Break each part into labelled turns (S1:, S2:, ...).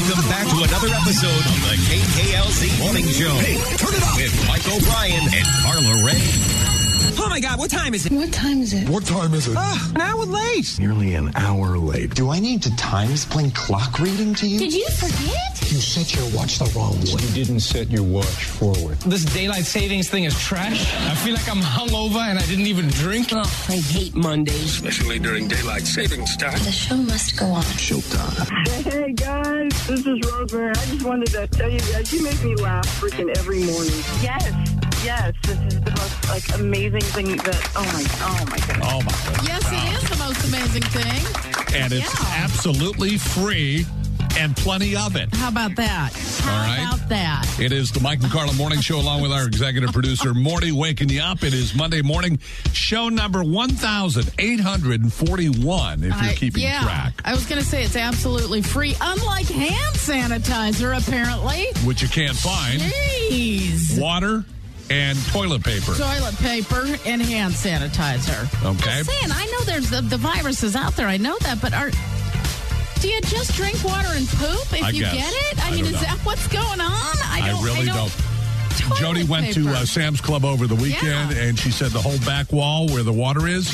S1: Welcome back to another episode of the KKLZ Morning Show. Hey, turn it up with Mike O'Brien and Carla Ray.
S2: Oh my God, what time is it?
S3: What time is it?
S4: What time is it?
S2: An hour late.
S4: Nearly an hour late.
S5: Do I need to time-explain clock reading to you?
S3: Did you forget?
S4: You set your watch the wrong way.
S6: You didn't set your watch forward.
S7: This daylight savings thing is trash. I feel like I'm hungover and I didn't even drink.
S2: Oh, I hate Mondays.
S6: Especially during daylight savings time.
S3: The show must go on.
S4: Showtime.
S8: Hey guys, this is Rosemary. I just wanted to tell you guys, you make me laugh freaking every morning.
S9: Yes, this is the most amazing thing that. Oh my God.
S10: Oh my God!
S11: Yes, it is the most amazing thing,
S10: and it's absolutely free, and plenty of it.
S11: How about that? How about that?
S10: It is the Mike and Carla Morning Show, along with our executive producer Morty, waking you up. It is Monday morning, show number 1,841. If you're keeping track,
S11: I was going to say it's absolutely free, unlike hand sanitizer, apparently,
S10: which you can't find.
S11: Jeez.
S10: Water and toilet paper.
S11: Toilet paper and hand sanitizer.
S10: Okay.
S11: I'm saying, I know there's the virus is out there. I know that, but do you just drink water and poop if you get it? I mean, is that what's going on? I
S10: really don't. Jody went to Sam's Club over the weekend, and she said the whole back wall where the water is,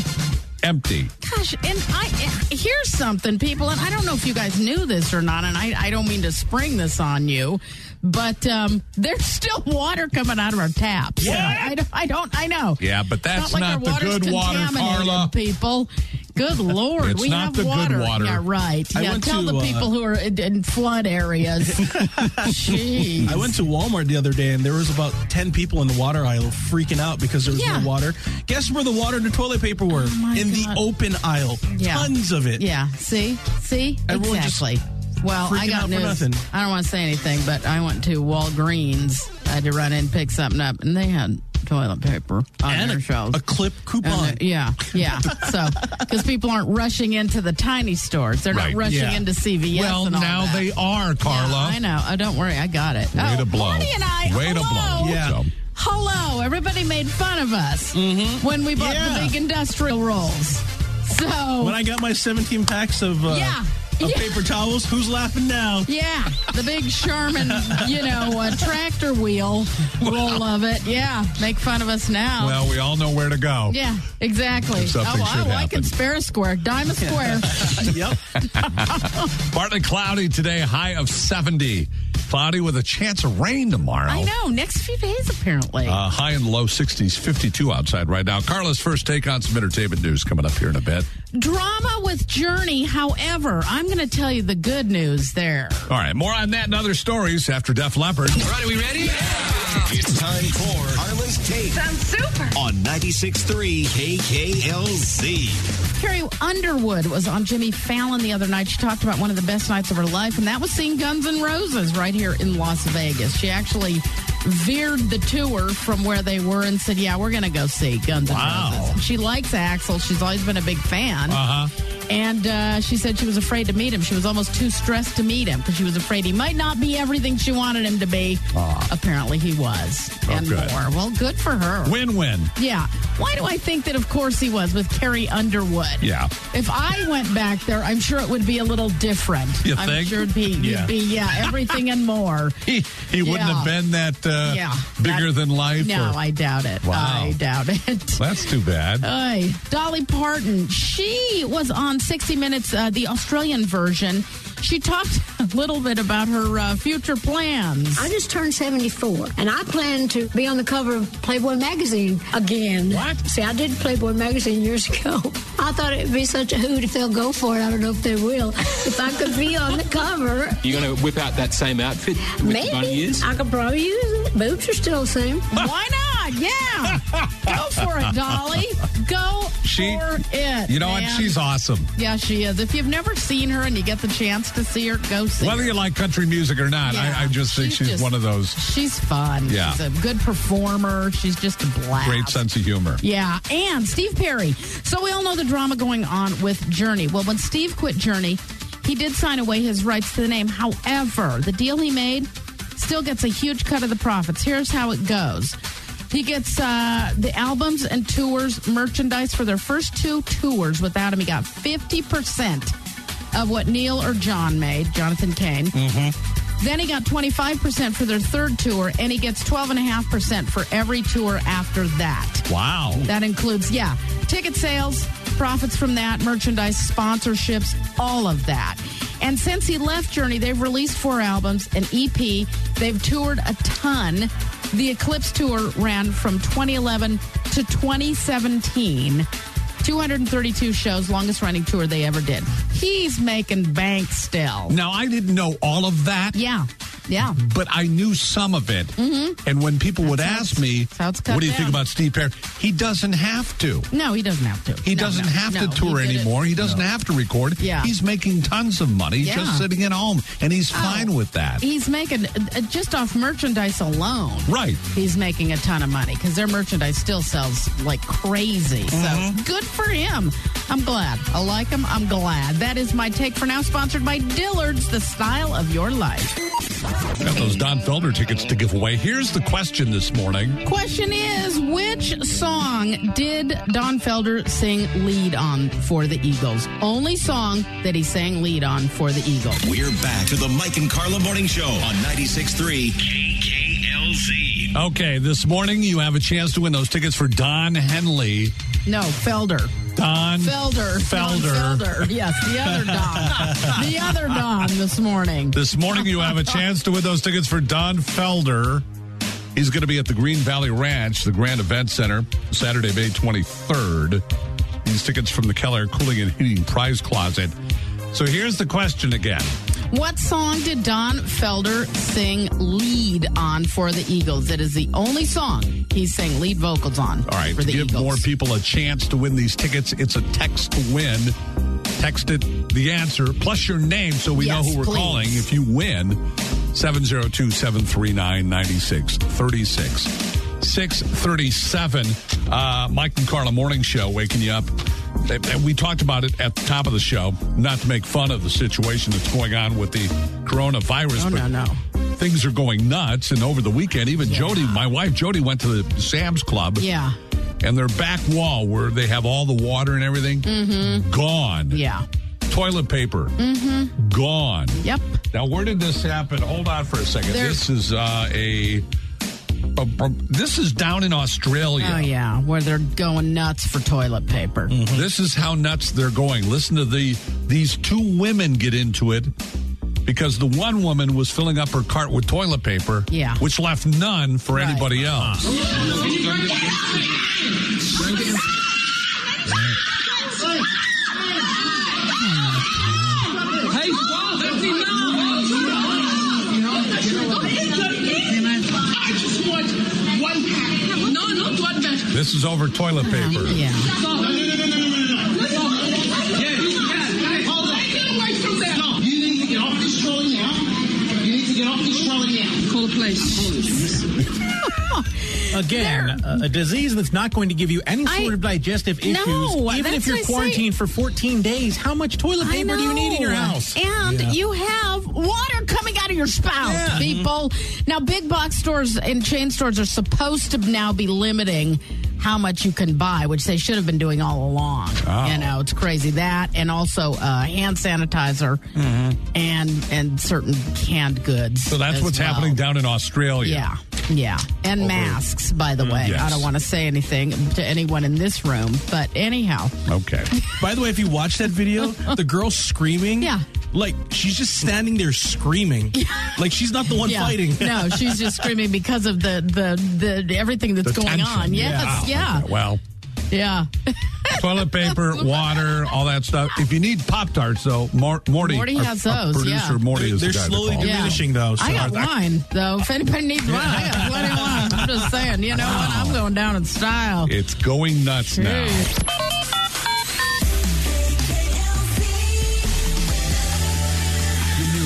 S10: empty.
S11: Gosh, and here's something, people, and I don't know if you guys knew this or not, and I don't mean to spring this on you, but there's still water coming out of our taps.
S10: Yeah.
S11: I know.
S10: Yeah, but that's
S11: not,
S10: not
S11: like
S10: the good water, Carla.
S11: People. Good Lord.
S10: It's not the good water.
S11: Yeah, right. Tell the people who are in flood areas. Jeez.
S12: I went to Walmart the other day, and there was about 10 people in the water aisle freaking out because there was no water. Guess where the water and the toilet paper were? In the open aisle.
S11: Yeah.
S12: Tons of it.
S11: Yeah. See?
S12: Everyone
S11: Exactly. Well, I got news.
S12: Nothing.
S11: I don't want to say anything, but I went to Walgreens. I had to run in and pick something up, and they had toilet paper on their shelves.
S12: A clip coupon.
S11: Yeah. So, because people aren't rushing into the tiny stores. They're not rushing into CVS
S10: Well,
S11: and all
S10: now
S11: that.
S10: they are, Carla.
S11: Yeah, I know. Oh, don't worry. I got it.
S10: Way to blow.
S11: Marty and I,
S10: Way to blow.
S12: Yeah.
S11: Hello. Everybody made fun of us when we bought the big industrial rolls. So
S12: when I got my 17 packs of paper towels, who's laughing now?
S11: Yeah, the big Charmin, tractor wheel roll of it. Yeah, make fun of us now.
S10: Well, we all know where to go.
S11: Yeah, exactly. I can spare a square, dime a square.
S12: Yep.
S10: Partly cloudy today, high of 70. Cloudy with a chance of rain tomorrow.
S11: I know, next few days apparently.
S10: High and low 60s, 52 outside right now. Carla's first take on some entertainment news coming up here in a bit.
S11: Drama with Journey, however, I'm going to tell you the good news there.
S10: All right, more on that and other stories after Def Leppard.
S1: All right, are we ready? Yeah. It's time for Carla's Take.
S9: Sounds super.
S1: On 96.3 KKLZ.
S11: Carrie Underwood was on Jimmy Fallon the other night. She talked about one of the best nights of her life, and that was seeing Guns N' Roses right here in Las Vegas. She actually veered the tour from where they were and said, we're going to go see Guns N' Roses. She likes Axl. She's always been a big fan. And she said she was afraid to meet him. She was almost too stressed to meet him because she was afraid he might not be everything she wanted him to be. Apparently he was. And
S10: good.
S11: more. Well, good for her.
S10: Win-win.
S11: Yeah. Why do I think that, of course, he was with Carrie Underwood?
S10: Yeah.
S11: If I went back there, I'm sure it would be a little different.
S10: You
S11: I'm
S10: think?
S11: sure it'd be, everything and more.
S10: He wouldn't have been that bigger than life?
S11: No, I doubt it.
S10: Wow.
S11: I doubt it.
S10: That's too bad.
S11: Dolly Parton, she was on 60 Minutes, the Australian version. She talked a little bit about her future plans.
S3: I just turned 74, and I plan to be on the cover of Playboy magazine again.
S10: What?
S3: See, I did Playboy magazine years ago. I thought it would be such a hoot if they'll go for it. I don't know if they will. If I could be on the cover.
S6: You're going to whip out that same outfit with the bunny ears?
S3: I could probably use it. Boobs are still the same.
S11: Why not? Yeah. Go for it, Dolly. Go for it.
S10: You know what? She's awesome.
S11: Yeah, she is. If you've never seen her and you get the chance to see her, go see
S10: Whether
S11: her.
S10: you like country music or not, I just think she's one of those.
S11: She's fun.
S10: Yeah.
S11: She's a good performer. She's just a blast.
S10: Great sense of humor.
S11: Yeah. And Steve Perry. So we all know the drama going on with Journey. Well, when Steve quit Journey, he did sign away his rights to the name. However, the deal he made still gets a huge cut of the profits. Here's how it goes. He gets the albums and tours merchandise for their first 2 tours without him. He got 50% of what Neil or John made, Jonathan Cain. Then he got 25% for their third tour, and he gets 12.5% for every tour after that.
S10: Wow.
S11: That includes, ticket sales, profits from that, merchandise, sponsorships, all of that. And since he left Journey, they've released 4 albums, an EP. They've toured a ton. The Eclipse Tour ran from 2011 to 2017. 232 shows, longest running tour they ever did. He's making bank still.
S10: Now, I didn't know all of that.
S11: Yeah.
S10: But I knew some of it. And when people would ask me, what do you think about Steve Perry? He doesn't have to.
S11: No, he doesn't have to.
S10: He doesn't have to tour anymore. He doesn't have to record.
S11: Yeah.
S10: He's making tons of money just sitting at home, and he's fine with that.
S11: He's making, just off merchandise alone.
S10: Right.
S11: He's making a ton of money because their merchandise still sells like crazy. So good for him. I'm glad. I like him. I'm glad. That is my take for now, sponsored by Dillard's, the style of your life.
S10: Got those Don Felder tickets to give away. Here's the question this morning.
S11: Question is, which song did Don Felder sing lead on for the Eagles? Only song that he sang lead on for the Eagles.
S1: We're back to the Mike and Carla Morning Show on 96.3 KKLZ.
S10: Okay, this morning you have a chance to win those tickets for Don Henley.
S11: No, Felder.
S10: Don
S11: Felder. Yes, the other Don. The other Don this morning.
S10: This morning you have a chance to win those tickets for Don Felder. He's going to be at the Green Valley Ranch, the Grand Event Center, Saturday, May 23rd. These tickets from the Keller Cooling and Heating Prize Closet. So here's the question again.
S11: What song did Don Felder sing lead on for the Eagles? It is the only song he sang lead vocals on.
S10: All right,
S11: for
S10: to
S11: the
S10: give
S11: Eagles.
S10: more people a chance to win these tickets, it's a text to win. Text it the answer plus your name so we know who we're calling if you win. 702-739-9636. 637. Mike and Carla Morning Show waking you up. And we talked about it at the top of the show, not to make fun of the situation that's going on with the coronavirus.
S11: No.
S10: Things are going nuts. And over the weekend, even Jody, my wife Jody, went to the Sam's Club.
S11: Yeah.
S10: And their back wall where they have all the water and everything, gone.
S11: Yeah.
S10: Toilet paper, gone.
S11: Yep.
S10: Now, where did this happen? Hold on for a second. This is this is down in Australia.
S11: Oh, yeah, where they're going nuts for toilet paper.
S10: This is how nuts they're going. Listen to these 2 women get into it because the one woman was filling up her cart with toilet paper, which left none for anybody else.
S2: Hey, stop! That's enough! I just want 1 pack. No, not 1 pack.
S10: This is over toilet paper.
S11: Yeah.
S2: No. Hold on. Get away from that. No, you need to get off this trolley now. Call the police.
S12: Again, a disease that's not going to give you any sort of digestive issues, even if you're quarantined for 14 days. How much toilet paper do you need in your house?
S11: And you have water coming out of your spout, people. Now, big box stores and chain stores are supposed to now be limiting how much you can buy, which they should have been doing all along. You know, it's crazy. That and also hand sanitizer and certain canned goods.
S10: So that's what's happening down in Australia.
S11: Yeah. And masks, by the way.
S10: Yes.
S11: I don't want to say anything to anyone in this room, but anyhow.
S10: Okay.
S12: By the way, if you watch that video, the girl screaming, like she's just standing there screaming, like she's not the one fighting.
S11: No, she's just screaming because of the everything that's going
S10: tension.
S11: on. Yes,
S10: Well.
S11: Yeah.
S10: Toilet paper, water, all that stuff. If you need Pop-Tarts, though, Morty
S11: has those,
S10: producer Morty is
S12: They're
S10: the guy
S12: slowly
S10: to call.
S12: diminishing, though. So
S11: I got wine, though. If anybody needs wine, I got plenty of wine. I'm just saying, you know what? I'm going down in style.
S10: It's going nuts now.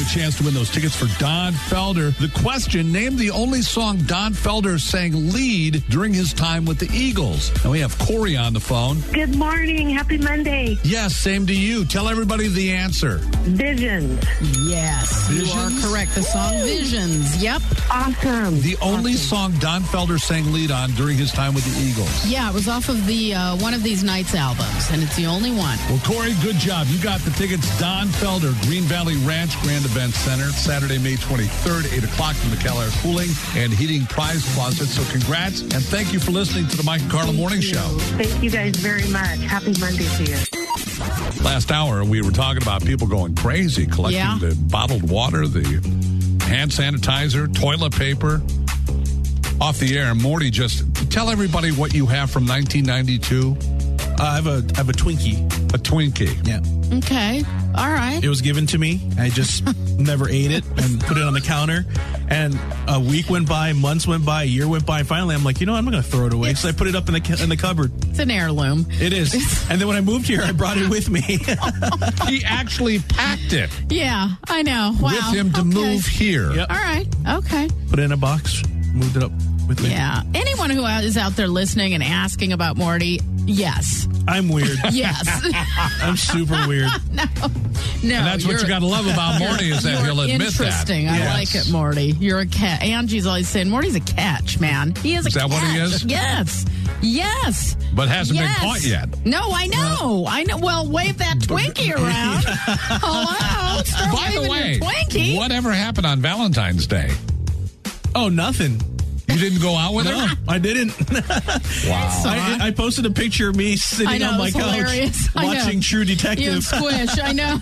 S10: chance to win those tickets for Don Felder. The question, name the only song Don Felder sang lead during his time with the Eagles. And we have Corey on the phone.
S13: Good morning. Happy Monday.
S10: Yes, same to you. Tell everybody the answer.
S13: Visions.
S11: Yes,
S10: Visions?
S11: you are correct. The song Visions. Yep.
S13: Awesome.
S10: The only song Don Felder sang lead on during his time with the Eagles.
S11: Yeah, it was off of the One of These Nights albums, and it's the only one.
S10: Well, Corey, good job. You got the tickets. Don Felder, Green Valley Ranch Grand Event Center, Saturday, May 23rd, 8 o'clock from the Keller Cooling and Heating Prize Closet. So congrats, and thank you for listening to the Mike and Carla Morning Show.
S13: Thank you guys very much. Happy Monday to you.
S10: Last hour, we were talking about people going crazy, collecting the bottled water, the hand sanitizer, toilet paper. Off the air, Morty, just tell everybody what you have from 1992.
S12: I have a Twinkie.
S10: A Twinkie.
S12: Yeah.
S11: Okay. All right.
S12: It was given to me. I just never ate it and put it on the counter. And a week went by, months went by, a year went by. And finally, I'm like, I'm not going to throw it away. So I put it up in the cupboard.
S11: It's an heirloom.
S12: It is. And then when I moved here, I brought it with me.
S10: He actually packed it.
S11: Yeah, I know. Wow.
S10: With him to move here.
S12: Yep.
S11: All right. Okay.
S12: Put it in a box, moved it up with me.
S11: Yeah. Anyone who is out there listening and asking about Morty, yes.
S12: I'm weird.
S11: Yes.
S12: I'm super weird.
S11: No.
S10: And that's what you got to love about Morty is that he'll admit that.
S11: Interesting. I like it, Morty. You're a cat. Angie's always saying, Morty's a catch, man. He is a catch.
S10: Is that what he is?
S11: Yes. Yes.
S10: But hasn't been caught yet.
S11: No, I know. I know. Well, wave that Twinkie around. Hello. Start
S10: By the way,
S11: your Twinkie.
S10: whatever happened on Valentine's Day?
S12: Oh, nothing.
S10: You didn't go out with her?
S12: No, I didn't.
S10: Wow.
S12: I posted a picture of me sitting on my couch watching True Detective.
S11: You and Squish, I know.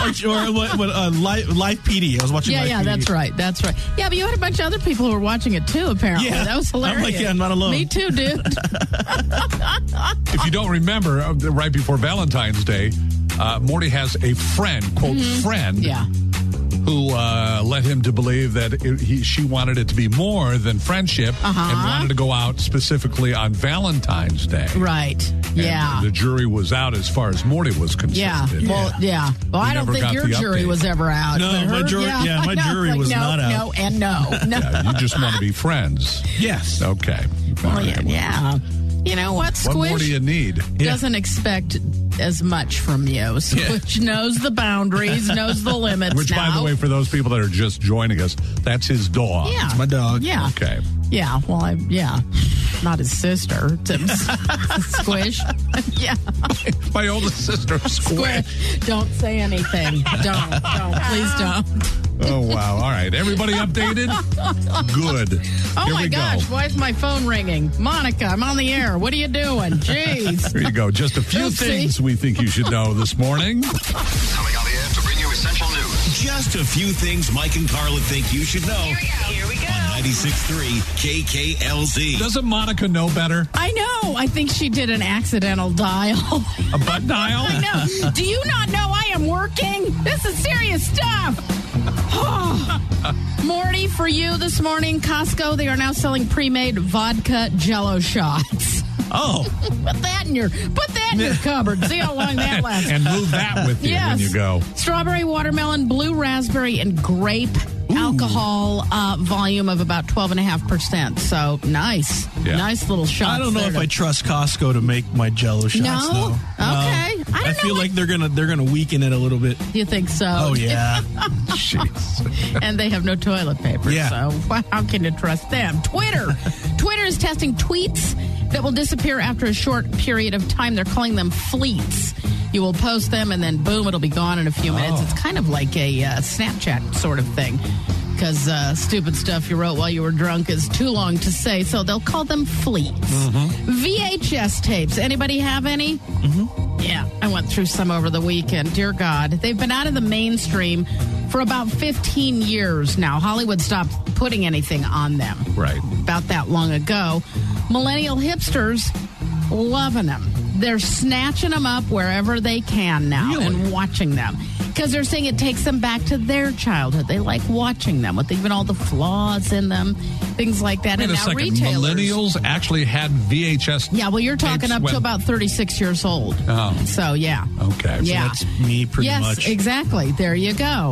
S12: or Live PD. I was watching Live PD.
S11: Yeah, that's right. That's right. Yeah, but you had a bunch of other people who were watching it too, apparently.
S12: Yeah.
S11: That was hilarious.
S12: I'm like, I'm not alone.
S11: Me too, dude.
S10: If you don't remember, right before Valentine's Day, Morty has a friend, quote, friend.
S11: Yeah.
S10: Who led him to believe that she wanted it to be more than friendship and wanted to go out specifically on Valentine's Day.
S11: Right. And
S10: the jury was out as far as Morty was concerned.
S11: Yeah. Well, yeah. Well, I don't think your jury was ever out.
S12: No, my jury was not out.
S11: No, and no.
S10: Yeah, you just want to be friends.
S12: Yes.
S10: Okay.
S11: Well, yeah. You know what, Squish?
S10: What more do you need?
S11: Doesn't expect as much from you. Squish knows the boundaries, knows the limits.
S10: Which, by the way, for those people that are just joining us, that's his dog.
S11: Yeah.
S12: It's my dog.
S11: Yeah.
S10: Okay.
S11: Yeah. Well, not his sister. Squish. Yeah.
S10: My oldest sister, Squish.
S11: Don't say anything. Don't. Please don't.
S10: Oh, wow. All right. Everybody updated? Good.
S11: Oh,
S10: Here
S11: my gosh. Why is my phone ringing? Monica, I'm on the air. What are you doing? Jeez.
S10: Here you go. Just a few things we think you should know this morning.
S1: Coming on the air to bring you essential news. Just a few things Mike and Carla think you should know. Here we go. On 96.3 KKLZ.
S10: Doesn't Monica know better?
S11: I know. I think she did an accidental dial.
S10: A butt dial?
S11: I know. Do you not know I am working? This is serious stuff. Morty, for you this morning, Costco, they are now selling pre-made vodka Jell-O shots.
S12: Oh.
S11: Put that in your cupboard. See how long that lasts.
S10: And move that with you when you go.
S11: Strawberry, watermelon, blue raspberry, and grape. Alcohol volume of about 12.5%. So nice.
S10: Yeah.
S11: Nice little shots.
S12: I don't know if I trust Costco to make my Jell-O shots.
S11: No?
S12: Though.
S11: Okay.
S12: I feel like they're gonna weaken it a little bit.
S11: You think so?
S12: Oh yeah.
S10: Jeez.
S11: And they have no toilet paper.
S12: Yeah.
S11: So how can you trust them? Twitter is testing tweets that will disappear after a short period of time. They're calling them fleets. You will post them, and then boom, it'll be gone in a few minutes. It's kind of like a Snapchat sort of thing, because stupid stuff you wrote while you were drunk is too long to say, so they'll call them fleets. VHS tapes. Anybody have any? Yeah, I went through some over the weekend. Dear God, they've been out of the mainstream for about 15 years now. Hollywood stopped putting anything on them.
S10: Right.
S11: About that long ago. Millennial hipsters loving them. They're snatching them up wherever they can now and watching them. Because they're saying it takes them back to their childhood. They like watching them with even all the flaws in them, things like that.
S10: Wait
S11: and
S10: a
S11: now
S10: second.
S11: retailers.
S10: Millennials actually had VHS.
S11: Yeah, well, you're talking up to about 36 years old.
S10: Oh.
S11: So, yeah.
S10: Okay.
S11: Yeah.
S12: So that's me pretty much.
S11: Yes, exactly. There you go.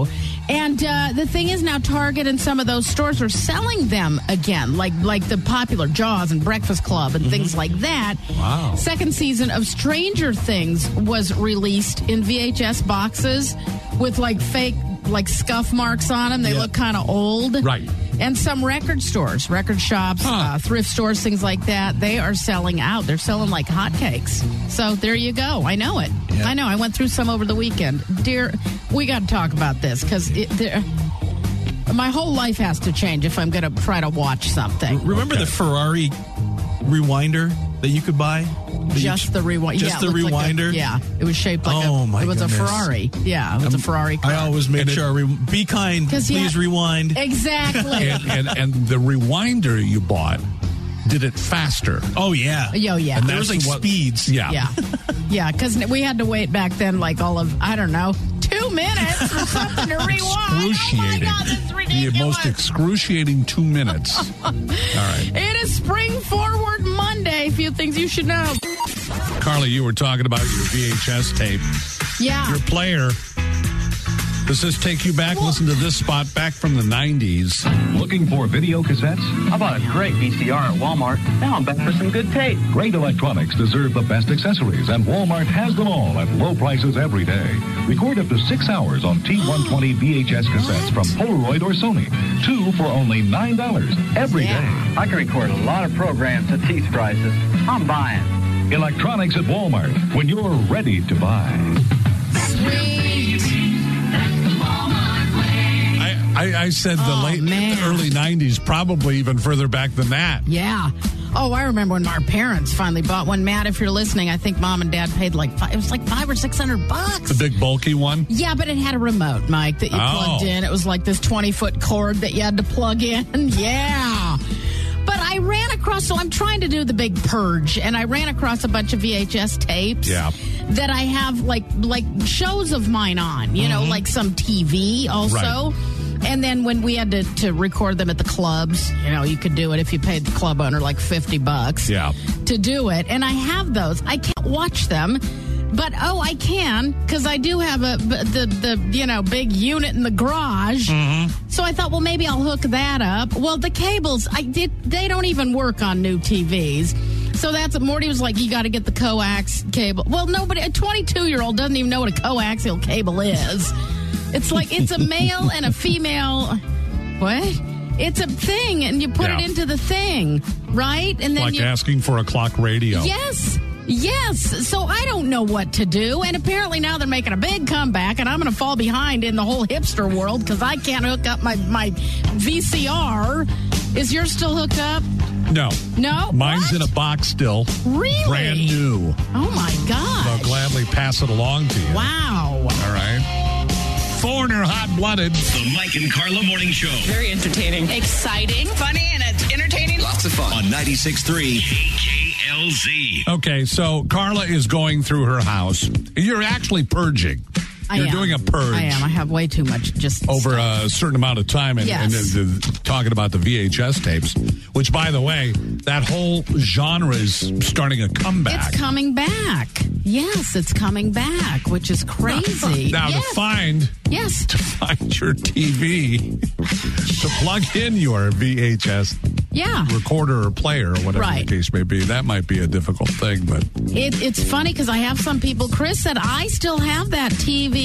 S11: And the thing is now Target and some of those stores are selling them again, like the popular Jaws and Breakfast Club and things like that.
S10: Wow.
S11: Second season of Stranger Things was released in VHS boxes with fake scuff marks on them. They look kind of old.
S10: Right.
S11: And some record stores, record shops, thrift stores, things like that, they are selling out. They're selling like hotcakes. So there you go. I know it. Yeah. I know. I went through some over the weekend. Dear, we got to talk about this because my whole life has to change if I'm going to try to watch something.
S12: Remember the Ferrari rewinder that you could buy?
S11: Just the rewinder.
S12: Just the rewinder?
S11: It was shaped like it was a Ferrari. Yeah, it was a Ferrari car.
S12: I always make sure be kind, please rewind.
S11: Exactly.
S10: and the rewinder you bought did it faster.
S12: Oh, yeah.
S11: Yeah.
S12: And there was speeds.
S10: Yeah.
S11: Yeah, because we had to wait back then all of, 2 minutes or something to rewind.
S10: Excruciating.
S11: Oh, my God, that's ridiculous.
S10: The most excruciating 2 minutes. All right.
S11: It is Spring Forward Monday. A few things you should know.
S10: Carly, you were talking about your VHS tape.
S11: Yeah.
S10: Your player. Does this take you back? Listen to this spot back from the 90s.
S14: Looking for video cassettes? I bought a great VCR at Walmart. Now I'm back for some good tape.
S15: Great electronics deserve the best accessories, and Walmart has them all at low prices every day. Record up to 6 hours on T120 VHS cassettes from Polaroid or Sony. 2 for only $9 every day.
S14: I can record a lot of programs at these prices. I'm buying.
S15: Electronics at Walmart, when you're ready to buy.
S11: Sweet.
S10: I said the early 90s, probably even further back than that.
S11: Yeah. Oh, I remember when our parents finally bought one. Matt, if you're listening, I think Mom and Dad paid it was $500 or $600.
S10: The big bulky one?
S11: Yeah, but it had a remote, Mike, that you plugged in. It was like this 20-foot cord that you had to plug in. Yeah. But I ran across, so I'm trying to do the big purge, and I ran across a bunch of VHS tapes that I have like shows of mine on, like some TV also. Right. And then when we had to record them at the clubs, you could do it if you paid the club owner $50 to do it. And I have those. I can't watch them. But, I can, because I do have the big unit in the garage. Mm-hmm. So I thought, well, maybe I'll hook that up. Well, the cables, they don't even work on new TVs. So that's what Morty was like, you got to get the coax cable. Well, nobody, a 22-year-old doesn't even know what a coaxial cable is. It's like, it's a male and a female, what? It's a thing, and you put it into the thing, right? And then
S10: asking for a clock radio.
S11: Yes. So I don't know what to do. And apparently now they're making a big comeback, and I'm going to fall behind in the whole hipster world because I can't hook up my VCR. Is yours still hooked up?
S10: No.
S11: No?
S10: Mine's in a box still.
S11: Really?
S10: Brand new.
S11: Oh, my God.
S10: I'll gladly pass it along to you.
S11: Wow.
S10: All right. Foreigner hot-blooded.
S1: The Mike and Carla Morning Show.
S16: Very entertaining.
S17: Exciting. Funny and it's entertaining.
S1: Lots of fun. On 96.3 KKLZ.
S10: Okay, so Carla is going through her house. You're actually purging. You're doing a purge.
S11: I am. I have way too much just
S10: over
S11: stuff.
S10: A certain amount of time. And talking about the VHS tapes, which, by the way, that whole genre is starting a comeback.
S11: It's coming back. Yes, it's coming back, which is crazy.
S10: Now, to find your TV, to plug in your VHS recorder or player or whatever the case may be, that might be a difficult thing. But
S11: it's funny because I have some people. Chris said I still have that TV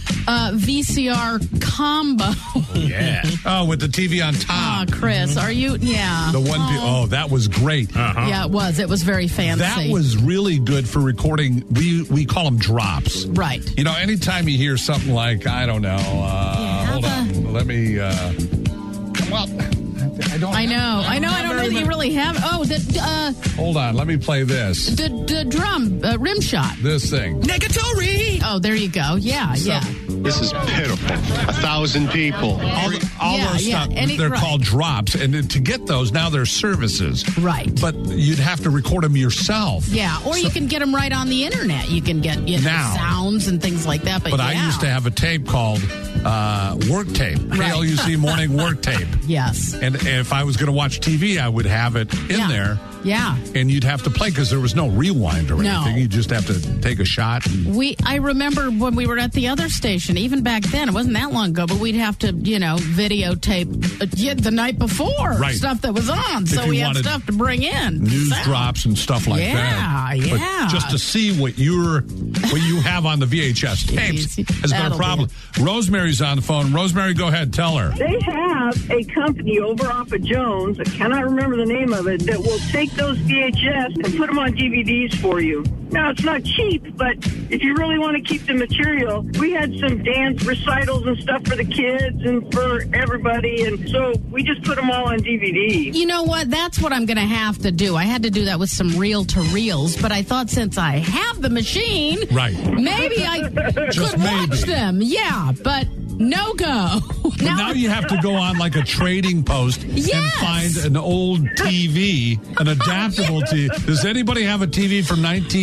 S11: VCR combo.
S10: Yeah. Oh, with the TV on top.
S11: Oh, Chris, are you? Yeah.
S10: The one. That was great.
S11: Uh-huh. Yeah, it was. It was very fancy.
S10: That was really good for recording. We call them drops.
S11: Right.
S10: Anytime you hear something like, I don't know. Hold on. Let me come up.
S11: I know. I don't know that you really have. Oh,
S10: hold on. Let me play this.
S11: The drum, rim shot.
S10: This thing.
S17: Negatory.
S11: Oh, there you go. Yeah.
S18: This is pitiful. 1,000 people.
S10: All those stuff. They're called drops. And to get those, now they're services.
S11: Right.
S10: But you'd have to record them yourself.
S11: Yeah. Or you can get them right on the internet. You can get sounds and things like that. But
S10: I used to have a tape called work tape.
S11: Right.
S10: KLUC morning work tape.
S11: Yes.
S10: And if I was going to watch TV, I would have it in there.
S11: Yeah.
S10: And you'd have to play because there was no rewind or
S11: No.
S10: anything. You just have to take a shot.
S11: I remember when we were at the other station, even back then, it wasn't that long ago, but we'd have to, videotape the night before stuff that was on. So we had stuff to bring in.
S10: News drops and stuff like that.
S11: Yeah.
S10: But just to see what you have on the VHS tapes has been a problem. Rosemary's on the phone. Rosemary, go ahead. Tell her.
S8: They have a company over off of Jones, I cannot remember the name of it, that will take those VHS and put them on DVDs for you. Now, it's not cheap, but if you really want to keep the material, we had some dance recitals and stuff for the kids and for everybody, and so we just put them all on DVD.
S11: You know what? That's what I'm going to have to do. I had to do that with some reel-to-reels, but I thought since I have the machine, maybe I could watch them. Yeah, but no go.
S10: But now you have to go on like a trading post and find an old TV, an adaptable TV. Does anybody have a TV from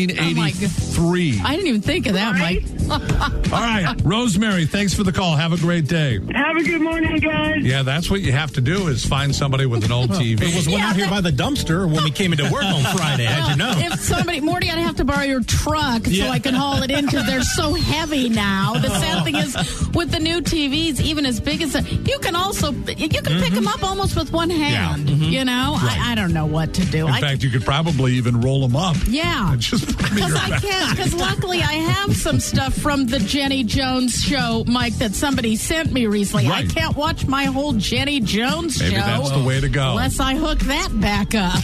S10: 1983?
S11: I didn't even think of that, Mike.
S10: All right, Rosemary, thanks for the call. Have a great day.
S8: Have a good morning, guys.
S10: Yeah, that's what you have to do is find somebody with an old TV.
S12: There was one out here by the dumpster when we came into work on Friday, as you know.
S11: If somebody, Morty, I'd have to borrow your truck so I can haul it in because they're so heavy now. The sad thing is, with the new TVs, even as big as you can pick them up almost with one hand. You know, I don't know what to do.
S10: In fact, you could probably even roll them up.
S11: Yeah,
S10: because
S11: I can't. Because luckily, I have some stuff from the Jenny Jones show, Mike, that somebody sent me recently. I can't watch my whole Jenny Jones show.
S10: Maybe that's the way to go.
S11: Unless I hook that back up.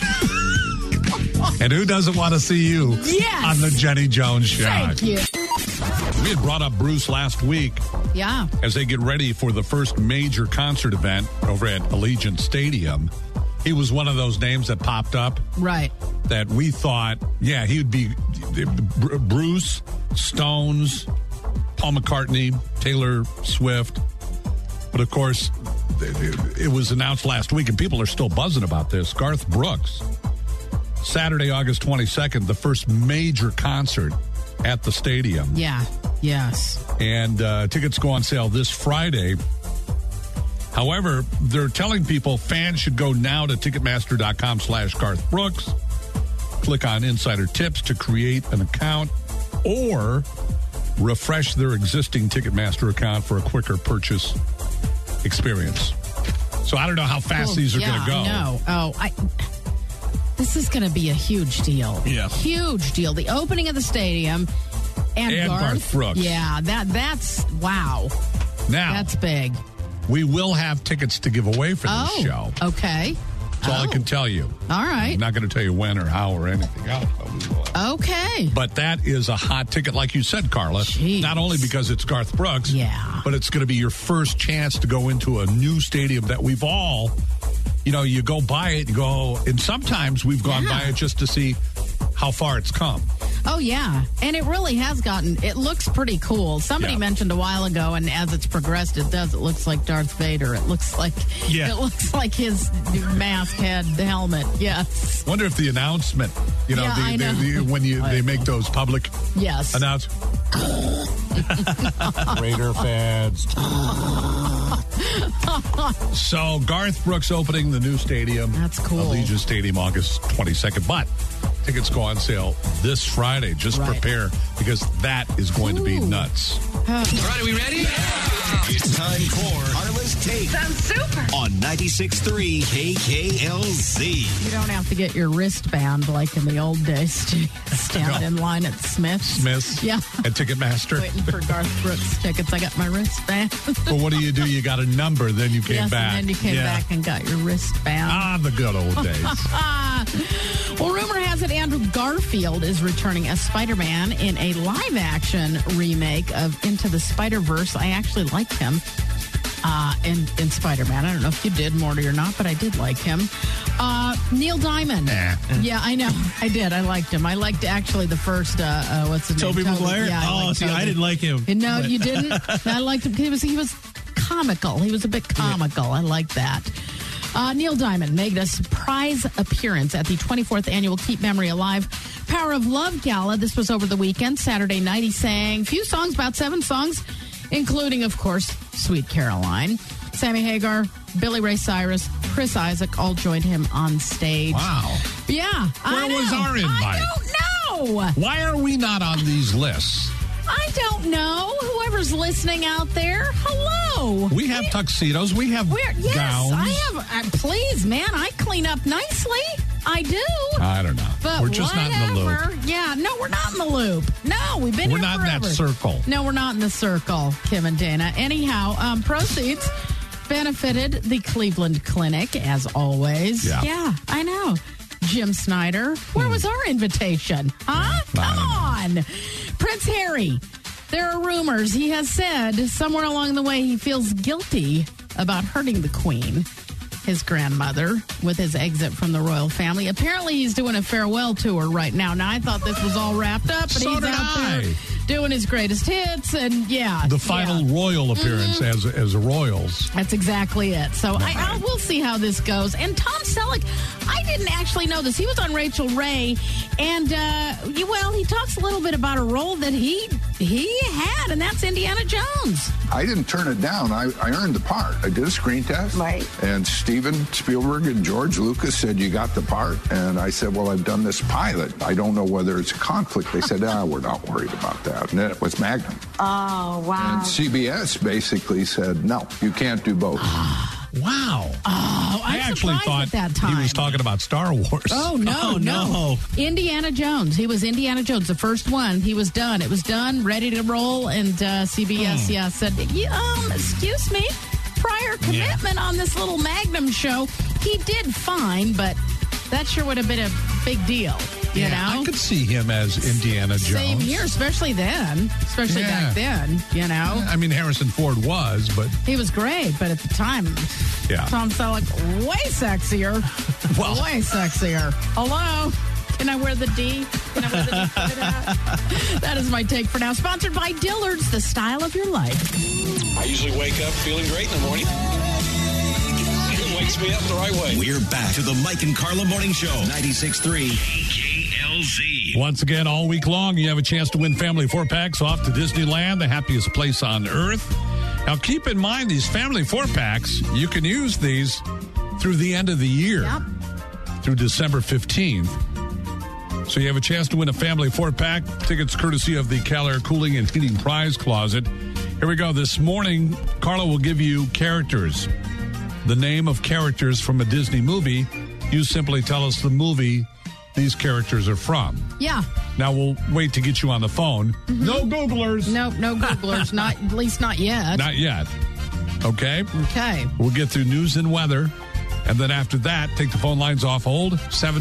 S10: And who doesn't want to see you on the Jenny Jones show?
S11: Thank you.
S10: We had brought up Bruce last week.
S11: Yeah.
S10: As they get ready for the first major concert event over at Allegiant Stadium. He was one of those names that popped up.
S11: Right.
S10: That we thought, he would be Bruce, Stones, Paul McCartney, Taylor Swift. But of course, it was announced last week, and people are still buzzing about this. Garth Brooks. Saturday, August 22nd, the first major concert at the stadium.
S11: Yeah. Yes.
S10: And tickets go on sale this Friday. However, they're telling people fans should go now to Ticketmaster.com/Garth Brooks. Click on Insider Tips to create an account or refresh their existing Ticketmaster account for a quicker purchase experience. So I don't know how fast these are going to go.
S11: No. This is going to be a huge deal.
S10: Yeah.
S11: Huge deal. The opening of the stadium and
S10: Garth Brooks.
S11: Yeah, that's wow.
S10: Now,
S11: that's big.
S10: We will have tickets to give away for this show.
S11: Okay.
S10: That's all I can tell you.
S11: All right.
S10: I'm not going to tell you when or how or anything else.
S11: Okay.
S10: But that is a hot ticket, like you said, Carla.
S11: Jeez.
S10: Not only because it's Garth Brooks, but it's going to be your first chance to go into a new stadium that we've all, you go by it, and sometimes we've gone by it just to see how far it's come.
S11: Oh, yeah. And it really has it looks pretty cool. Somebody mentioned a while ago, and as it's progressed, it looks like Darth Vader. It looks like his mask had the helmet. Yes.
S10: Wonder if the announcement,
S11: I know.
S10: when they make those public announcements. Raider fans. So Garth Brooks opening the new stadium.
S11: That's cool.
S10: Allegiant Stadium, August 22nd. But tickets go on sale this Friday. Just prepare because that is going to be nuts.
S1: All right, are we ready? It's time for Carla's Take.
S17: Sounds super.
S1: On 96.3 KKLZ.
S11: You don't have to get your wristband like in the old days to stand in line at Smith's. Yeah.
S10: At Ticketmaster.
S11: Waiting for Garth Brooks tickets. I got my wristband.
S10: Well, what do? You got a number, then you came back.
S11: And then you came back and got your wristband.
S10: The good old days.
S11: Well, rumor has it Andrew Garfield is returning as Spider-Man in a live-action remake of Into the Spider-Verse. I actually liked him in Spider-Man. I don't know if you did, Morty, or not, but I did like him. Neil Diamond. Yeah, I know. I did. I liked him. I liked actually the first, what's his name?
S12: Tobey Maguire?
S11: Yeah,
S12: I didn't like him.
S11: No, you didn't? I liked him. He was comical. He was a bit comical. I liked that. Neil Diamond made a surprise appearance at the 24th annual Keep Memory Alive Power of Love Gala. This was over the weekend, Saturday night. He sang a few songs, about 7 songs, including, of course, Sweet Caroline. Sammy Hagar, Billy Ray Cyrus, Chris Isaac all joined him on stage.
S10: Wow.
S11: Yeah.
S10: Where was our invite?
S11: I don't know.
S10: Why are we not on these lists?
S11: I don't know. Whoever's listening out there, hello.
S10: We have tuxedos. We have
S11: yes,
S10: gowns.
S11: I have. Please, man, I clean up nicely. I do.
S10: I don't know.
S11: But
S10: we're just not in the loop.
S11: Yeah, no, we're not in the loop. No, we've been
S10: We're
S11: here
S10: not
S11: forever.
S10: in that circle.
S11: No, we're not in the circle, Kim and Dana. Anyhow, proceeds benefited the Cleveland Clinic, as always. Yeah, I know. Jim Snyder, where was our invitation? Huh? Come on. Prince Harry, there are rumors he has said somewhere along the way he feels guilty about hurting the Queen, his grandmother, with his exit from the royal family. Apparently, he's doing a farewell tour right now. Now, I thought this was all wrapped up, but he's out there doing his greatest hits, and
S10: the final royal appearance as Royals.
S11: That's exactly it. So we'll see how this goes. And Tom Selleck, I didn't actually know this. He was on Rachel Ray, and he talks a little bit about a role that he had, and that's Indiana Jones.
S16: I didn't turn it down. I earned the part. I did a screen test.
S13: Right.
S16: And Steven Spielberg and George Lucas said, you got the part. And I said, well, I've done this pilot. I don't know whether it's a conflict. They said, we're not worried about that. And then it was Magnum.
S13: Oh, wow.
S16: And CBS basically said, no, you can't do both.
S10: Wow.
S11: Oh,
S10: I actually thought
S11: at that time
S10: he was talking about Star Wars.
S11: Oh, no. Indiana Jones. He was Indiana Jones, the first one. He was done. It was done, ready to roll, and CBS, said, excuse me, prior commitment on this little Magnum show. He did fine, but that sure would have been a big deal, you know?
S10: I could see him as Indiana Jones.
S11: Same here, especially back then, you know?
S10: I mean, Harrison Ford was, but...
S11: He was great, but at the time, Tom Selleck, way sexier. Way sexier. Hello? Can I wear the D? That is my take for now. Sponsored by Dillard's, the style of your life.
S6: I usually wake up feeling great in the morning. It wakes me up the right way.
S1: We're back to the Mike and Carla Morning Show, 96.3 KKLZ.
S10: Once again, all week long, you have a chance to win family 4-packs off to Disneyland, the happiest place on earth. Now, keep in mind, these family 4-packs, you can use these through the end of the year, through December 15th. So you have a chance to win a family 4-pack. Tickets courtesy of the Keller Cooling and Heating Prize Closet. Here we go. This morning, Carla will give you characters. The name of characters from a Disney movie. You simply tell us the movie these characters are from.
S11: Yeah.
S10: Now, we'll wait to get you on the phone.
S11: Mm-hmm.
S10: No Googlers.
S11: No Googlers. At least not yet.
S10: Not yet. Okay?
S11: Okay.
S10: We'll get through news and weather. And then after that, take the phone lines off hold.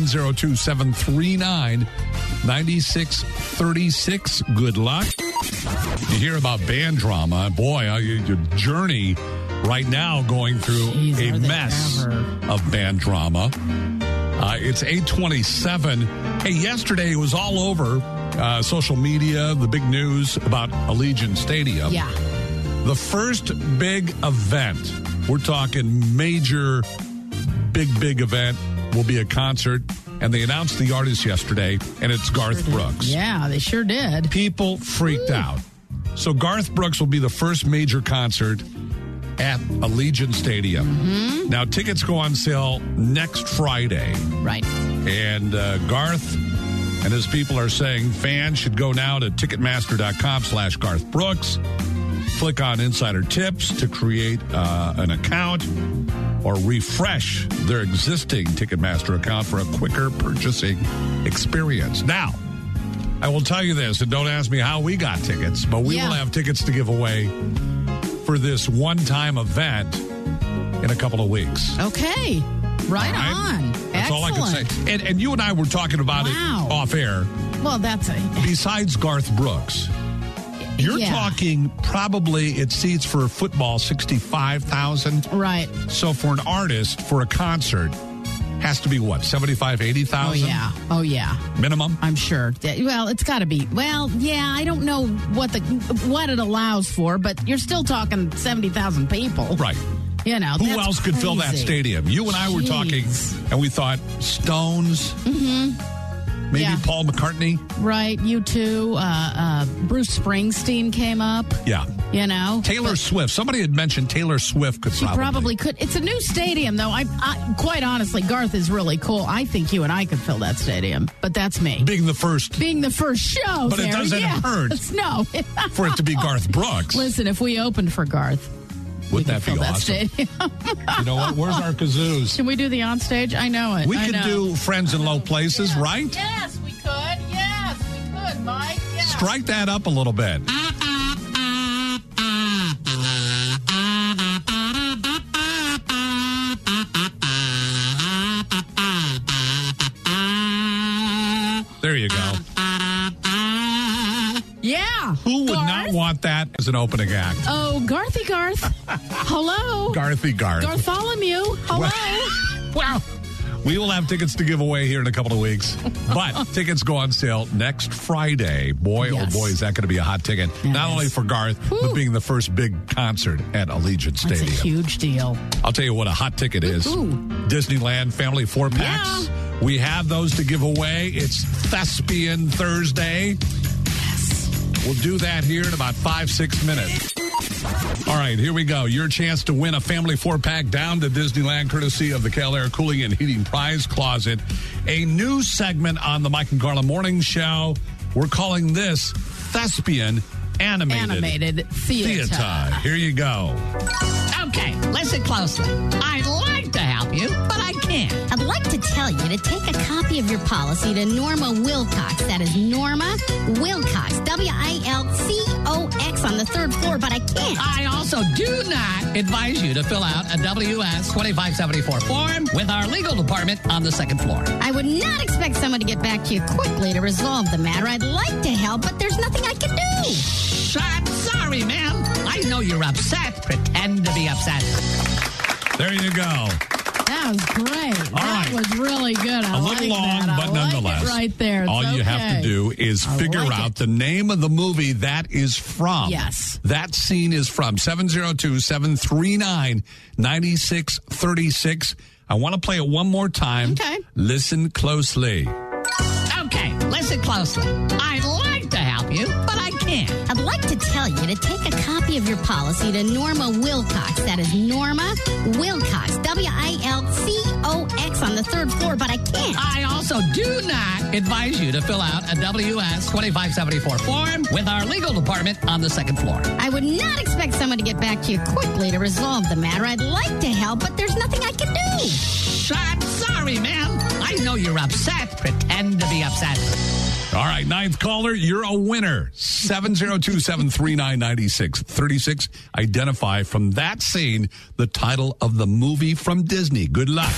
S10: 702-739-9636. Good luck. You hear about band drama. Boy, your journey right now going through a mess of band drama. It's 8:27. Hey, yesterday it was all over social media, the big news about Allegiant Stadium.
S11: Yeah.
S10: The first big event, we're talking major, big event, will be a concert. And they announced the artist yesterday, and it's Garth Brooks.
S11: Yeah, they sure did.
S10: People freaked out. So Garth Brooks will be the first major concert at Allegiant Stadium.
S11: Mm-hmm.
S10: Now, tickets go on sale next Friday.
S11: Right.
S10: And Garth and his people are saying fans should go now to Ticketmaster.com/Garth Brooks. Click on Insider Tips to create an account or refresh their existing Ticketmaster account for a quicker purchasing experience. Now, I will tell you this, and don't ask me how we got tickets, but we will have tickets to give away for this one-time event in a couple of weeks.
S11: Okay. Right on.
S10: That's all I can say. And you and I were talking about it off air.
S11: Well, that's
S10: besides Garth Brooks. You're talking probably it seats for football 65,000.
S11: Right.
S10: So for an artist, for a concert, has to be what, 75, 80,000?
S11: Oh, yeah.
S10: Minimum?
S11: I'm sure. Well, it's got to be. Well, yeah, I don't know what it allows for, but you're still talking 70,000 people.
S10: Right.
S11: You know,
S10: who else could fill that stadium? You and I were talking, and we thought Stones.
S11: Mm-hmm.
S10: Maybe
S11: Yeah.
S10: Paul McCartney.
S11: Right, U2. Bruce Springsteen came up.
S10: Yeah.
S11: You know?
S10: Taylor Swift. Somebody had mentioned Taylor Swift could
S11: She probably could. It's a new stadium, though. I quite honestly, Garth is really cool. I think you and I could fill that stadium, but that's me.
S10: Being the first
S11: show.
S10: But it doesn't hurt
S11: No.
S10: for it to be Garth Brooks.
S11: Listen, if we opened for Garth,
S10: wouldn't that be
S11: fill that
S10: awesome?
S11: stadium.
S10: You know what? Where's our kazoos?
S11: Can we do the onstage? I know it.
S10: We
S11: I
S10: could
S11: know.
S10: do Friends in Low Places, right?
S11: Yes, we could. Yes, we could, Mike. Yeah.
S10: Strike that up a little bit. There you go.
S11: Yeah.
S10: Who would not want that as an opening act?
S11: Oh, Garthy Garth. Hello.
S10: Garthy Garth.
S11: Bartholomew. Hello.
S10: Wow. We will have tickets to give away here in a couple of weeks. But tickets go on sale next Friday. Boy, oh boy, is that going to be a hot ticket. Not only for Garth, but being the first big concert at Allegiant Stadium.
S11: That's a huge deal.
S10: I'll tell you what a hot ticket is. Disneyland Family 4-packs.
S11: Yeah.
S10: We have those to give away. It's Thespian Thursday. Yes. We'll do that here in about 5-6 minutes. All right, here we go. Your chance to win a family 4-pack down to Disneyland, courtesy of the Cal Air Cooling and Heating Prize Closet. A new segment on the Mike and Carla Morning Show. We're calling this Thespian Animated Theater. Here you go.
S19: Okay, listen closely. I'd like to help you, but I can't.
S20: I'd like to tell you to take a copy of your policy to Norma Wilcox. That is Norma Wilcox, Wilcox, on the 3rd floor, but I can't.
S19: I also do not advise you to fill out a WS 2574 form with our legal department on the 2nd floor.
S20: I would not expect someone to get back to you quickly to resolve the matter. I'd like to help, but there's nothing I can do.
S19: I'm sorry, ma'am. I know you're upset. Pretend to be upset.
S10: There you go.
S11: That was great. That was really good. I
S10: A little long, but nonetheless.
S11: Right there.
S10: All you have to do is figure out the name of the movie that is from.
S11: Yes.
S10: That scene is from 702-739-9636. I want to play it one more time.
S11: Okay.
S10: Listen closely.
S19: Okay, listen closely. I'd like to help you, but I can't.
S20: I'd like to tell you to take a copy of your policy to Norma Wilcox. That is Norma Wilcox, Wilcox, on the 3rd floor, but I can't.
S19: I also do not advise you to fill out a WS 2574 form with our legal department on the 2nd floor.
S20: I would not expect someone to get back to you quickly to resolve the matter. I'd like to help, but there's nothing I can do.
S19: I'm sorry, ma'am. I know you're upset. Pretend to be upset.
S10: All right, 9th caller, you're a winner. 702-739-9636. Identify from that scene the title of the movie from Disney. Good luck.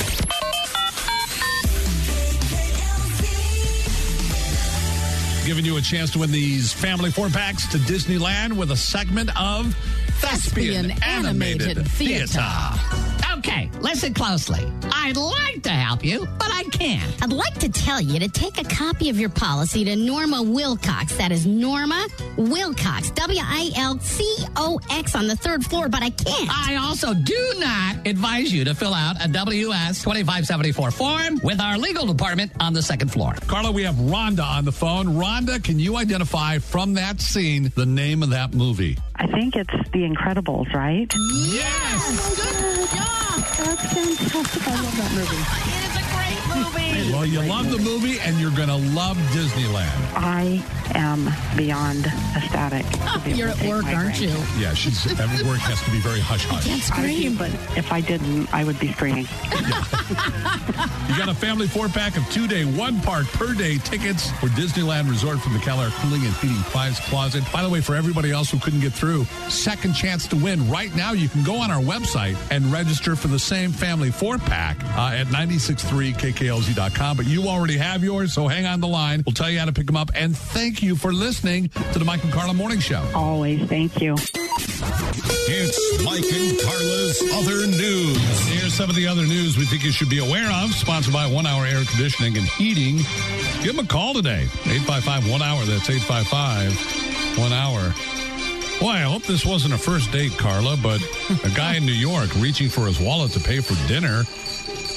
S10: Giving you a chance to win these family 4-packs to Disneyland with a segment of Thespian Animated Theater.
S19: Okay, listen closely. I'd like to help you, but I can't.
S20: I'd like to tell you to take a copy of your policy to Norma Wilcox. That is Norma Wilcox, Wilcox, on the 3rd floor, but I can't.
S19: I also do not advise you to fill out a WS 2574 form with our legal department on the 2nd floor.
S10: Carla, we have Rhonda on the phone. Rhonda, can you identify from that scene the name of that movie?
S9: I think it's The Incredibles, right?
S10: Yes!
S11: Good job!
S9: That's fantastic. I love that movie.
S11: It is a great movie.
S10: Well, you love the movie, and you're going to love Disneyland.
S9: I am beyond ecstatic.
S11: You're at work, aren't you?
S10: Yeah, every work has to be very hush-hush.
S11: Can't scream.
S9: But if I didn't, I would be screaming.
S10: You got a family 4-pack of 2-day, 1-park per day tickets for Disneyland Resort from the Cal Air Cooling and Heating Prize Closet. By the way, for everybody else who couldn't get through, second chance to win. Right now, you can go on our website and register for the same family 4-pack at 963kklz.com. But you already have yours, so hang on the line. We'll tell you how to pick them up. And thank you for listening to the Mike and Carla Morning Show.
S9: Always. Thank you.
S1: It's Mike and Carla's Other News.
S10: Here's some of the other news we think you should be aware of. Sponsored by 1 Hour Air Conditioning and Heating. Give them a call today. 855-1-HOUR. That's 855-1-HOUR. Boy, I hope this wasn't a first date, Carla, but a guy in New York reaching for his wallet to pay for dinner.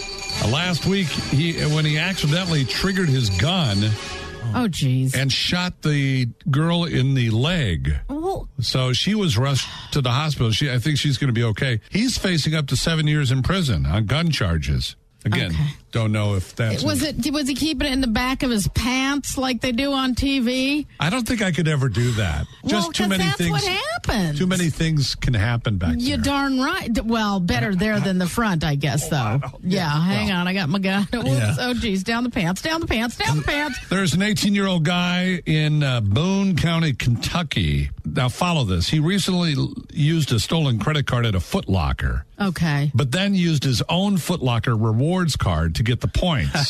S10: Last week, when he accidentally triggered his gun
S11: Oh, geez.
S10: and shot the girl in the leg.
S11: Well,
S10: So she was rushed to the hospital. I think she's going to be okay. He's facing up to 7 years in prison on gun charges. Again, don't know if that's...
S11: was he keeping it in the back of his pants like they do on TV?
S10: I don't think I could ever do that.
S11: Well,
S10: Too many
S11: that's
S10: things.
S11: what happens.
S10: Too many things can happen back
S11: You're
S10: there.
S11: darn right. Well, better there than the front, I guess, though. Hang on. I got my gun.
S10: Yeah.
S11: Oh, geez. Down the pants.
S10: There's an 18-year-old guy in Boone County, Kentucky. Now, follow this. He recently used a stolen credit card at a Foot Locker,
S11: Okay.
S10: but then used his own Foot Locker rewards card to get the points.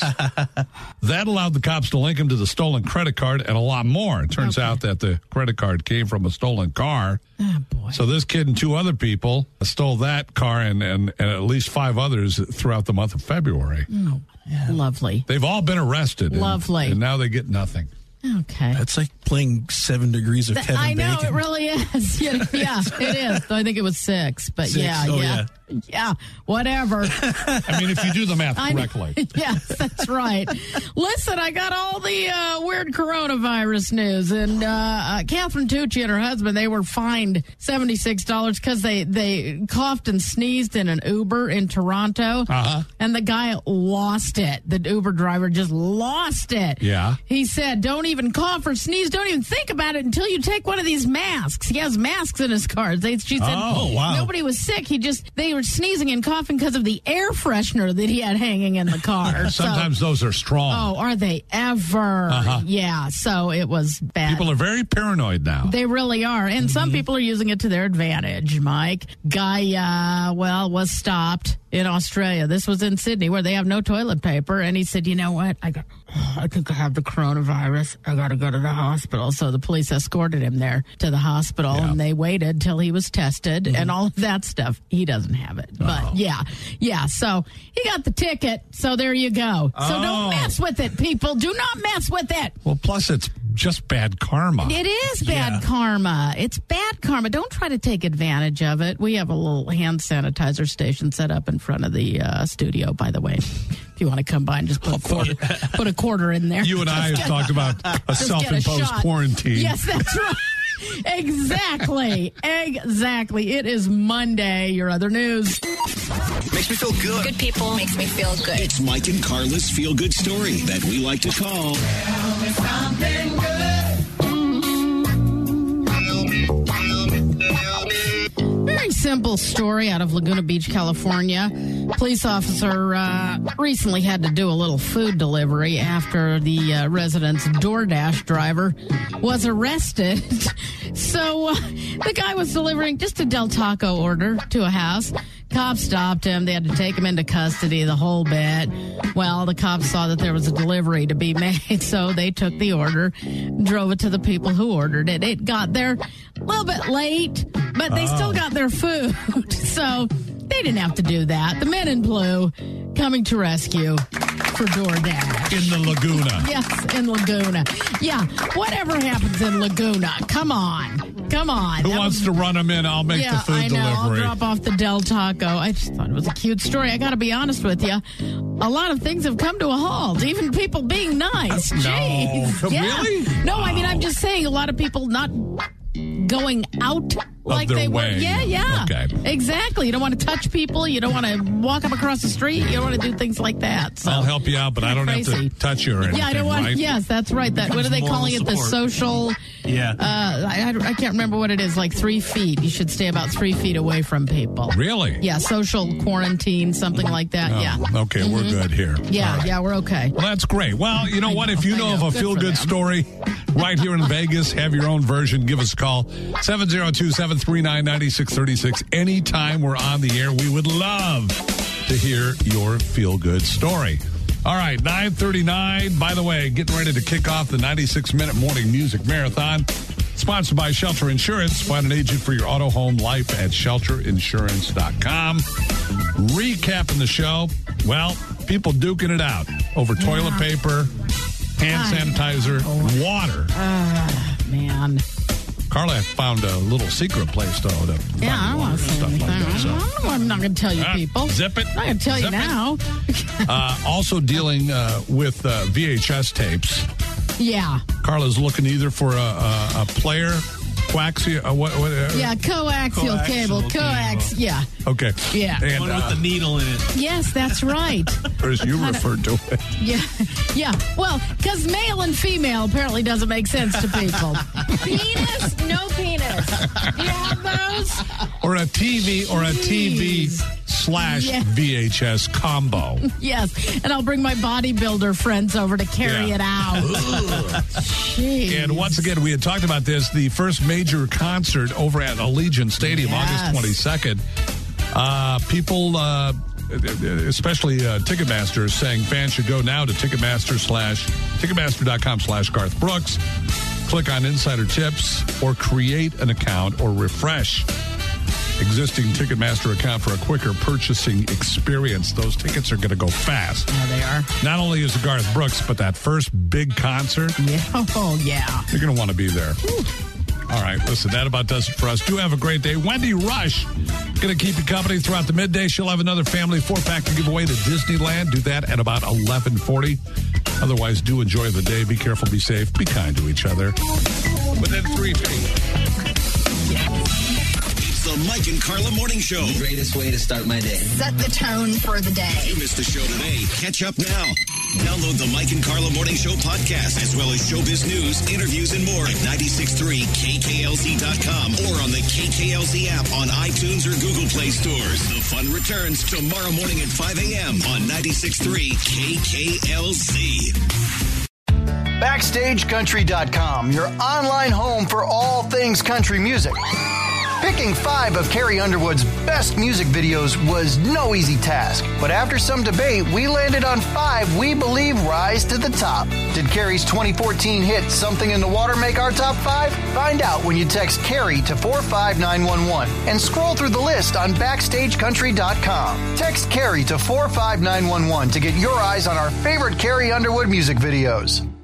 S10: That allowed the cops to link him to the stolen credit card and a lot more. It turns out that the credit card came from a stolen car.
S11: Oh, boy.
S10: So this kid and 2 other people stole that car and at least 5 others throughout the month of February.
S11: Oh, lovely.
S10: They've all been arrested.
S11: Lovely.
S10: And now they get nothing.
S11: Okay.
S12: That's like playing 7 degrees of Kevin
S11: I know,
S12: Bacon.
S11: it really is. Yeah, it is. I think it was 6, but
S12: 6.
S11: yeah, whatever.
S10: I mean, if you do the math correctly.
S11: Yes, that's right. Listen, I got all the weird coronavirus news, and Catherine Tucci and her husband, they were fined $76 because they coughed and sneezed in an Uber in Toronto, and the guy lost it. The Uber driver just lost it.
S10: Yeah.
S11: He said, don't even cough or sneeze. Don't even think about it until you take one of these masks. He has masks in his car. She said, nobody was sick. They were sneezing and coughing because of the air freshener that he had hanging in the car.
S10: Sometimes those are strong.
S11: Oh, are they ever? Yeah, so it was bad.
S10: People are very paranoid now.
S11: They really are. And some people are using it to their advantage, Mike. Guy, was stopped in Australia. This was in Sydney where they have no toilet paper. And he said, you know what? I think I have the coronavirus. I got to go to the hospital. So the police escorted him there to the hospital and they waited till he was tested and all of that stuff. He doesn't have it. But yeah. So he got the ticket. So there you go. So don't mess with it, people. Do not mess with it.
S10: Well, plus it's just bad karma.
S11: It is bad karma. It's bad karma. Don't try to take advantage of it. We have a little hand sanitizer station set up in front of the studio, by the way. If you want to come by and just put a quarter in there.
S10: You and I have talked about a self-imposed quarantine.
S11: Yes, that's right. Exactly. It is Monday. Your other news.
S1: Makes me feel good.
S17: Good people makes me feel good.
S1: It's Mike and Carla's feel-good story that we like to call... Tell me something good.
S11: Very simple story out of Laguna Beach, California. Police officer recently had to do a little food delivery after the resident's DoorDash driver was arrested. So the guy was delivering just a Del Taco order to a house. Cops stopped him. They had to take him into custody, the whole bit. Well, the cops saw that there was a delivery to be made, so they took the order, drove it to the people who ordered it. It got there a little bit late, but they still got their food. So they didn't have to do that. The men in blue coming to rescue for DoorDash.
S10: In the Laguna.
S11: Yes, in Laguna. Yeah, whatever happens in Laguna, come on.
S10: Who wants to run them in? I'll make the food delivery.
S11: I'll drop off the Del Taco. I just thought it was a cute story. I got to be honest with you. A lot of things have come to a halt, even people being nice. Jeez. Yeah.
S10: Really?
S11: No, I mean, I'm just saying a lot of people not going out like
S10: their
S11: they were.
S10: way.
S11: Yeah.
S10: Okay.
S11: Exactly. You don't want to touch people. You don't want to walk up across the street. You don't want to do things like that. So.
S10: I'll help you out, but I don't have to touch you or anything,
S11: Yeah, I don't want.
S10: right?
S11: Yes, that's right. What are they calling it? The social.
S12: Yeah.
S11: I can't remember what it is. Like 3 feet. You should stay about 3 feet away from people.
S10: Really?
S11: Yeah. Social quarantine, something like that.
S10: Oh,
S11: yeah.
S10: Okay, we're good here.
S11: Yeah. Yeah, we're okay.
S10: Well, that's great. Well, you know what? If you know of a feel-good story right here in Vegas, have your own version, give us a call. 702-739-9636. Anytime we're on the air, we would love to hear your feel-good story. All right, 9:39. By the way, getting ready to kick off the 96-minute morning music marathon. Sponsored by Shelter Insurance. Find an agent for your auto, home, life at shelterinsurance.com. Recapping the show. Well, people duking it out over toilet paper, hand sanitizer, water.
S11: Man.
S10: Carla found a little secret place, though.
S11: I don't want to say anything. I'm not going to tell you people.
S10: Zip it.
S11: I'm not going to tell you now.
S10: Also dealing with VHS tapes.
S11: Yeah.
S10: Carla's looking either for a player, coaxial,
S11: coaxial cable. Coax, yeah.
S10: Okay.
S11: Yeah.
S10: And,
S12: one with the needle in it.
S11: Yes, that's right.
S10: Or as you referred to it.
S11: Yeah. Well, because male and female apparently doesn't make sense to people. Penis, no penis. Do you have those?
S10: Or a TV /VHS combo.
S11: Yes, and I'll bring my bodybuilder friends over to carry it out. Jeez.
S10: And once again, we had talked about this, the first major concert over at Allegiant Stadium, August 22nd. People, especially Ticketmaster, is saying fans should go now to Ticketmaster.com/Garth Brooks. Click on Insider Tips or create an account or refresh existing Ticketmaster account for a quicker purchasing experience. Those tickets are going to go fast.
S11: Yeah, they are.
S10: Not only is it Garth Brooks, but that first big concert.
S11: Yeah. Oh, yeah.
S10: You're going to want to be there. All right, listen, that about does it for us. Do have a great day. Wendy Rush going to keep you company throughout the midday. She'll have another family 4-pack to give away to Disneyland. Do that at about 11:40. Otherwise, do enjoy the day. Be careful, be safe, be kind to each other. Within 3 feet.
S1: It's the Mike and Carla Morning Show.
S21: The greatest way to start my day.
S22: Set the tone for the day.
S1: If you missed the show today, catch up now. Download the Mike and Carla Morning Show podcast, as well as showbiz news, interviews, and more at 963KKLZ.com or on the KKLZ app on iTunes or Google Play stores. The fun returns tomorrow morning at 5 a.m. on 963 KKLZ.
S23: BackstageCountry.com, your online home for all things country music. Picking 5 of Carrie Underwood's best music videos was no easy task. But after some debate, we landed on 5 we believe rise to the top. Did Carrie's 2014 hit Something in the Water make our top 5? Find out when you text Carrie to 45911 and scroll through the list on BackstageCountry.com. Text Carrie to 45911 to get your eyes on our favorite Carrie Underwood music videos.